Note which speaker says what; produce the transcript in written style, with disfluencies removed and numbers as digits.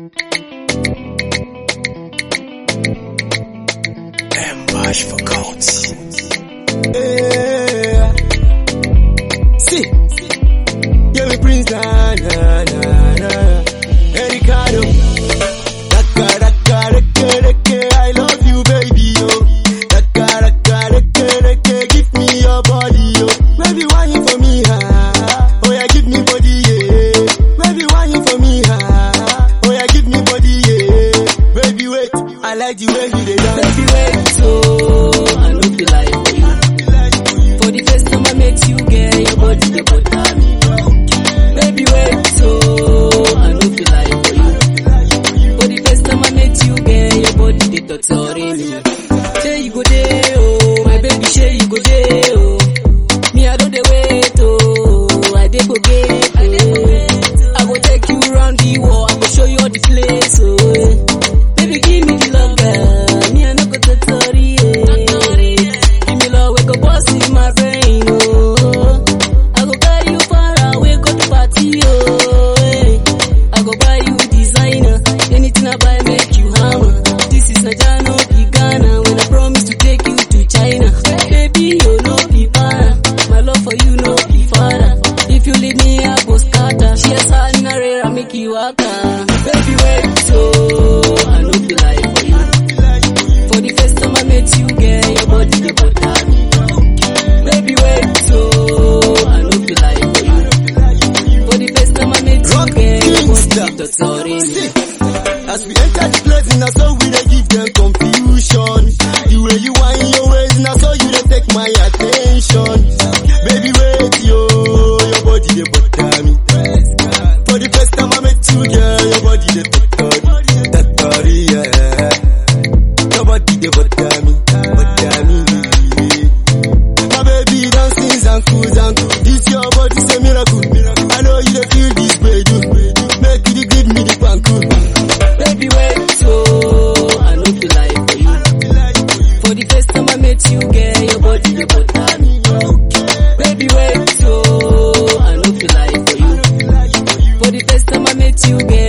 Speaker 1: Bash for counts.
Speaker 2: Yeah. See, yeah, we Prince na na na na. Ricardo, I love you, baby, yo. Give me your body, yo. Baby, why you for me, ha? Oh yeah, give me body, yeah. Baby, why you for me, ha? Oh yeah, give me body, yeah. Baby, wait, I like the way you dey dance.
Speaker 3: Baby, wait, so I no feel like for you. For the first time I met you, girl, your body dey bother me. Baby, wait, so I no feel like for you. For the first time I met you, girl, your body dey torture me. Say you go there, oh, my baby, say you go there, oh. Me, I don't dey wait, oh, I dey go get, oh. I go take you round the world, I go show you all the place, oh. Baby, give me the love, girl. Me, I no go torture you. Give me love, we go bust in my brain, oh. I go carry you far away, go to party, oh. I go buy you designer. Anything I buy, make you hammer. This is Naija, no be Ghana. When I promise to take you to China, baby, you no be para. My love for you no be fara. If you leave me, I go scatter. She a sanare, I make you waka. Baby, wait, so I no feel like for you. For the first time I met you, girl, your body dey bother me. Baby, wait, so I no feel like for you. For the first time I met you, girl, your body dey torture me.
Speaker 2: As we enter the place, now so we dey give them confusion. The way you wind your waist, now so you dey take my attention. Baby, wait, yo, your body dey bother me. For the first time I met you, girl, your body dey torture, yeah. Your body dey bother me. My baby dancing zanku. This your body say miracle. I know you dey feel this way, dude. Make you give me the panku.
Speaker 3: Baby, wait, so I no feel like for you. For the first time I met you, girl, your body dey bother me. Baby, wait, so I no feel like for you. For the first time I met you, girl.